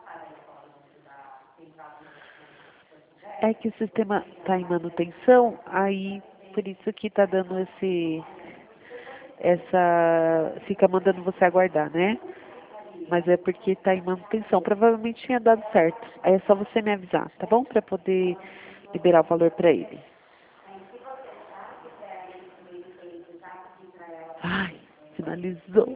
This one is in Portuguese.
É que o sistema está em manutenção, aí por isso que está dando fica mandando você aguardar, né? Mas é porque está em manutenção, provavelmente tinha dado certo. Aí é só você me avisar, tá bom? Para poder liberar o valor para ele. Ai, finalizou.